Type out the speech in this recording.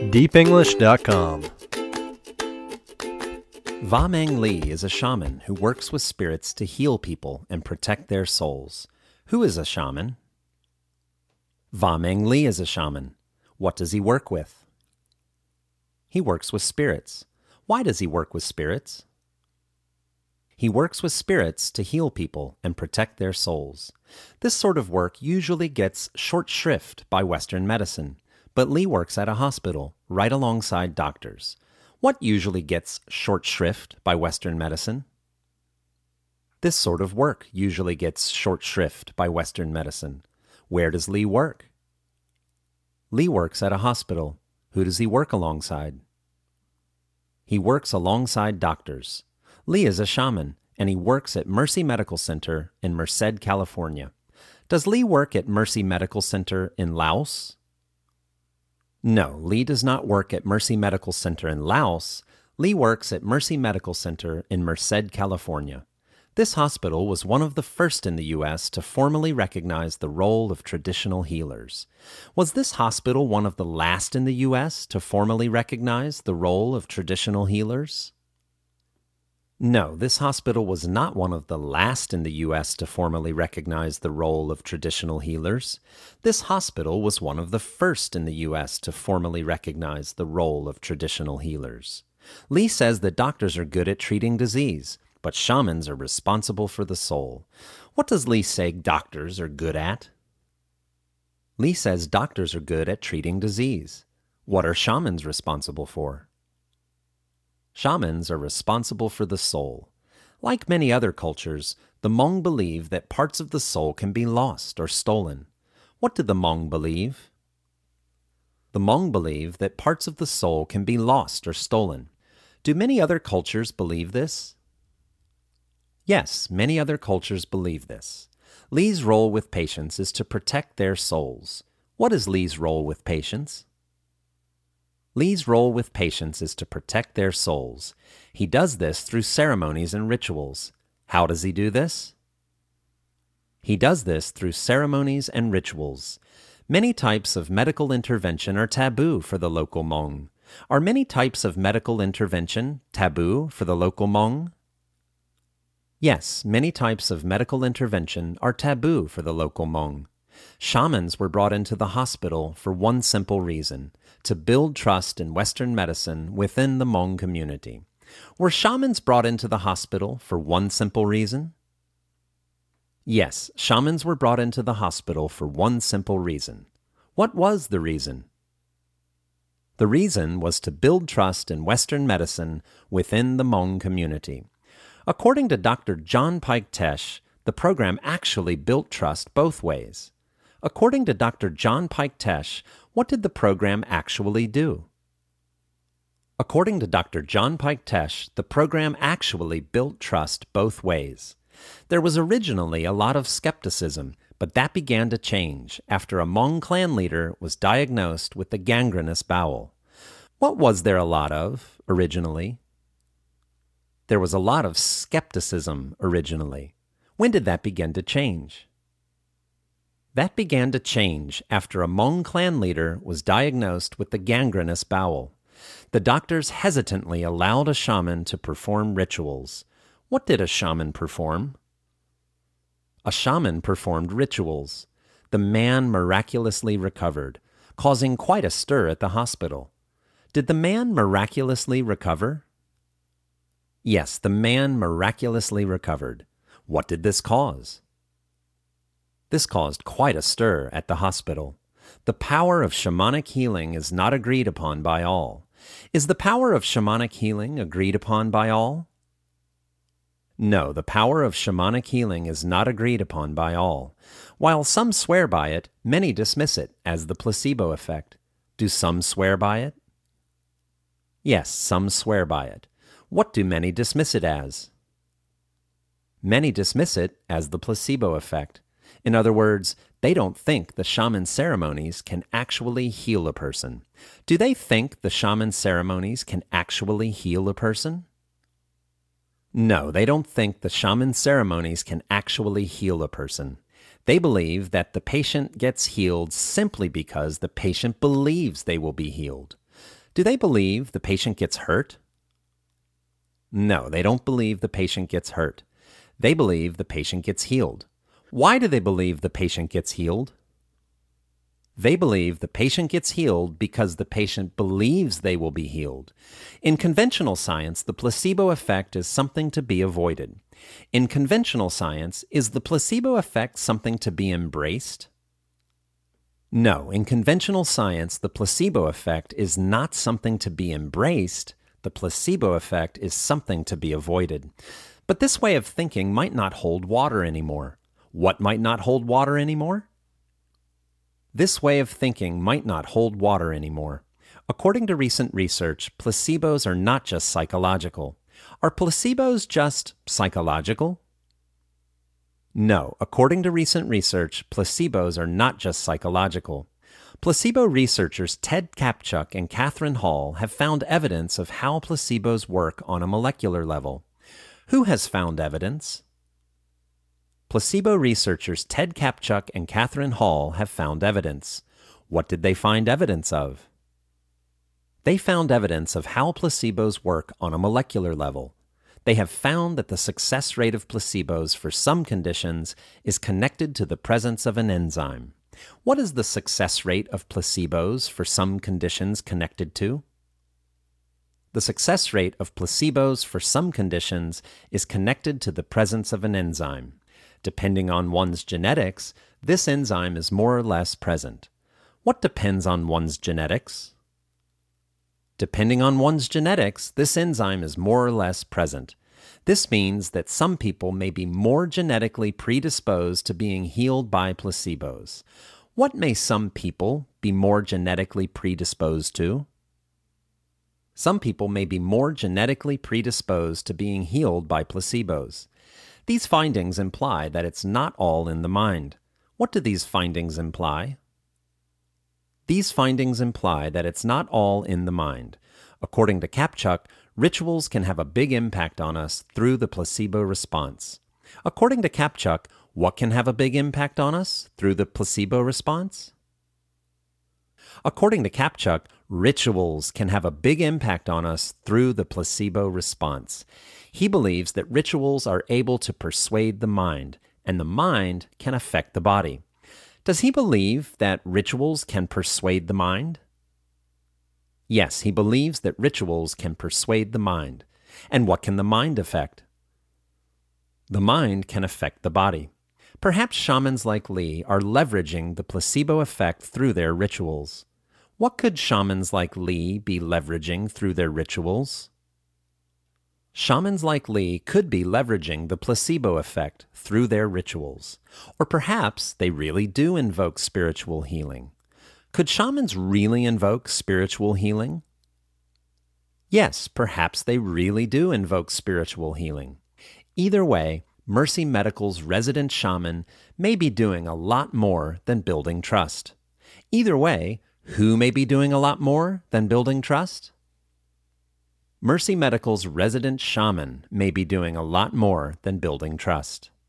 deepenglish.com. Va Meng Lee is a shaman who works with spirits to heal people and protect their souls. Who is a shaman? Va Meng Lee is a shaman. What does he work with? He works with spirits. Why does he work with spirits? He works with spirits to heal people and protect their souls. This sort of work usually gets short shrift by Western medicine, but Lee works at a hospital right alongside doctors. What usually gets short shrift by Western medicine? This sort of work usually gets short shrift by Western medicine. Where does Lee work? Lee works at a hospital. Who does he work alongside? He works alongside doctors. Lee is a shaman, and he works at Mercy Medical Center in Merced, California. Does Lee work at Mercy Medical Center in Laos? No, Lee does not work at Mercy Medical Center in Laos. Lee works at Mercy Medical Center in Merced, California. This hospital was one of the first in the U.S. to formally recognize the role of traditional healers. Was this hospital one of the last in the U.S. to formally recognize the role of traditional healers? No, this hospital was not one of the last in the U.S. to formally recognize the role of traditional healers. This hospital was one of the first in the U.S. to formally recognize the role of traditional healers. Lee says that doctors are good at treating disease, but shamans are responsible for the soul. What does Lee say doctors are good at? Lee says doctors are good at treating disease. What are shamans responsible for? Shamans are responsible for the soul. Like many other cultures, the Hmong believe that parts of the soul can be lost or stolen. What do the Hmong believe? The Hmong believe that parts of the soul can be lost or stolen. Do many other cultures believe this? Yes, many other cultures believe this. Lee's role with patients is to protect their souls. What is Lee's role with patients? Lee's role with patients is to protect their souls. He does this through ceremonies and rituals. How does he do this? He does this through ceremonies and rituals. Many types of medical intervention are taboo for the local Hmong. Are many types of medical intervention taboo for the local Hmong? Yes, many types of medical intervention are taboo for the local Hmong. Shamans were brought into the hospital for one simple reason: to build trust in Western medicine within the Hmong community. Were shamans brought into the hospital for one simple reason? Yes, shamans were brought into the hospital for one simple reason. What was the reason? The reason was to build trust in Western medicine within the Hmong community. According to Dr. John Pike Tesh, the program actually built trust both ways. According to Dr. John Pike Tesh, what did the program actually do? According to Dr. John Pike Tesh, the program actually built trust both ways. There was originally a lot of skepticism, but that began to change after a Hmong clan leader was diagnosed with a gangrenous bowel. What was there a lot of originally? There was a lot of skepticism originally. When did that begin to change? That began to change after a Hmong clan leader was diagnosed with the gangrenous bowel. The doctors hesitantly allowed a shaman to perform rituals. What did a shaman perform? A shaman performed rituals. The man miraculously recovered, causing quite a stir at the hospital. Did the man miraculously recover? Yes, the man miraculously recovered. What did this cause? This caused quite a stir at the hospital. The power of shamanic healing is not agreed upon by all. Is the power of shamanic healing agreed upon by all? No, the power of shamanic healing is not agreed upon by all. While some swear by it, many dismiss it as the placebo effect. Do some swear by it? Yes, some swear by it. What do many dismiss it as? Many dismiss it as the placebo effect. In other words, they don't think the shaman ceremonies can actually heal a person. Do they think the shaman ceremonies can actually heal a person? No, they don't think the shaman ceremonies can actually heal a person. They believe that the patient gets healed simply because the patient believes they will be healed. Do they believe the patient gets hurt? No, they don't believe the patient gets hurt. They believe the patient gets healed. Why do they believe the patient gets healed? They believe the patient gets healed because the patient believes they will be healed. In conventional science, the placebo effect is something to be avoided. In conventional science, is the placebo effect something to be embraced? No, in conventional science, the placebo effect is not something to be embraced. The placebo effect is something to be avoided. But this way of thinking might not hold water anymore. What might not hold water anymore? This way of thinking might not hold water anymore. According to recent research, placebos are not just psychological. Are placebos just psychological? No, according to recent research, placebos are not just psychological. Placebo researchers Ted Kaptchuk and Catherine Hall have found evidence of how placebos work on a molecular level. Who has found evidence? Placebo researchers Ted Kaptchuk and Catherine Hall have found evidence. What did they find evidence of? They found evidence of how placebos work on a molecular level. They have found that the success rate of placebos for some conditions is connected to the presence of an enzyme. What is the success rate of placebos for some conditions connected to? The success rate of placebos for some conditions is connected to the presence of an enzyme. Depending on one's genetics, this enzyme is more or less present. What depends on one's genetics? Depending on one's genetics, this enzyme is more or less present. This means that some people may be more genetically predisposed to being healed by placebos. What may some people be more genetically predisposed to? Some people may be more genetically predisposed to being healed by placebos. These findings imply that it's not all in the mind. What do these findings imply? These findings imply that it's not all in the mind. According to Kaptchuk, rituals can have a big impact on us through the placebo response. According to Kaptchuk, what can have a big impact on us through the placebo response? According to Kaptchuk, rituals can have a big impact on us through the placebo response. He believes that rituals are able to persuade the mind, and the mind can affect the body. Does he believe that rituals can persuade the mind? Yes, he believes that rituals can persuade the mind. And what can the mind affect? The mind can affect the body. Perhaps shamans like Lee are leveraging the placebo effect through their rituals. What could shamans like Lee be leveraging through their rituals? Shamans like Lee could be leveraging the placebo effect through their rituals. Or perhaps they really do invoke spiritual healing. Could shamans really invoke spiritual healing? Yes, perhaps they really do invoke spiritual healing. Either way, Mercy Medical's resident shaman may be doing a lot more than building trust. Either way, who may be doing a lot more than building trust? Mercy Medical's resident shaman may be doing a lot more than building trust.